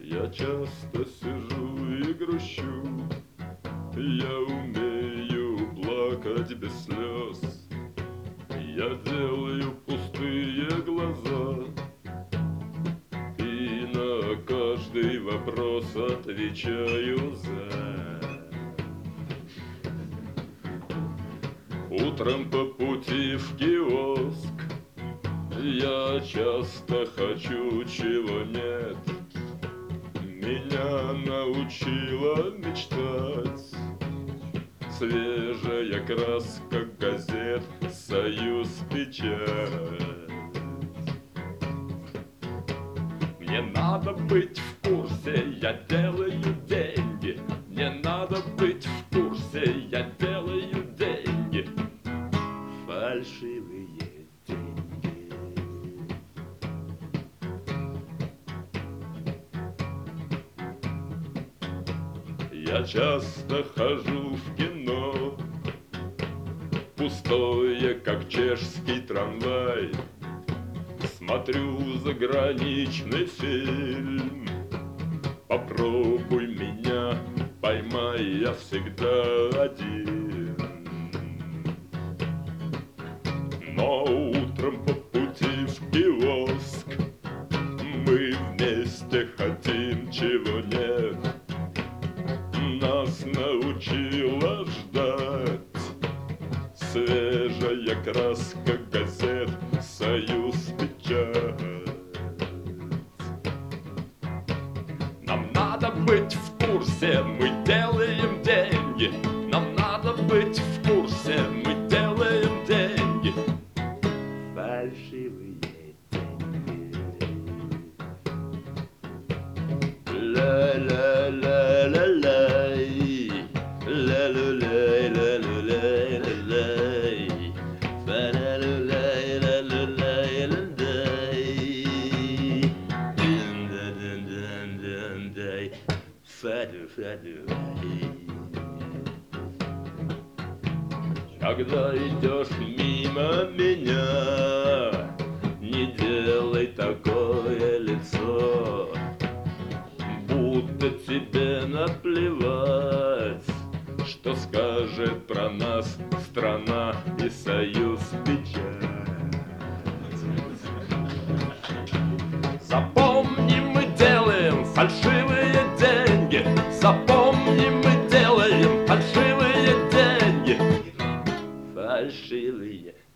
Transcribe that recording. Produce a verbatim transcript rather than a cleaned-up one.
Я часто сижу и грущу, я умею плакать без слез. Я делаю пустые глаза и на каждый вопрос отвечаю «за». Утром по пути в киоск я часто хочу, чего нет. Меня научила мечтать свежая краска газет «Союз Печать». Мне надо быть в курсе, я делаю деньги. Мне надо быть в курсе, я делаю деньги. Фальшивые деньги. Я часто хожу в кино, пустое, как чешский трамвай. Смотрю заграничный фильм, попробуй меня, поймай, я всегда один. Но утром по пути в киоск мы вместе хотим, чего нет. Нас научила ждать свежая краска газет «Союз Печать». Нам надо быть в курсе, мы делаем деньги. Нам надо быть в курсе, мы делаем деньги. Фальшивые деньги. Ла-ла-ла-ла-лай, ла-ла-лай-ла-ла-лай-ла-лай, фа-ла-ла-лай-ла-ла-лай-ла-лай, дин-да-дин-дан-дан-дай, фа-ду-фа-ду-лай. Когда идешь мимо меня, не делай такое лицо, будто тебе наплевать, что скажет про нас страна и Союз Печать. Запомни, мы делаем фальшивые деньги. Запомни, мы делаем фальшивые деньги. Фальшивые